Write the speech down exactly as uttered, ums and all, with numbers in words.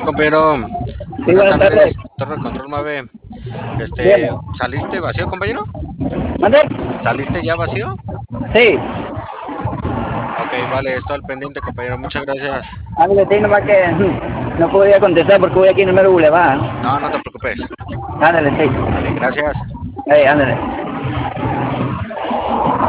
compañero. Sí, Buenas buenas tardes. tardes. Torre Control nueve. Este, Bien. ¿saliste vacío, compañero? ¿Mande? ¿Saliste ya vacío? Sí. Ok, vale, estoy al pendiente, compañero. Muchas gracias. Ándale, sí, nomás que no podía contestar porque voy aquí en el mero boulevard. No, no te preocupes. Ándale, sí. Vale, gracias. Ey, ándale.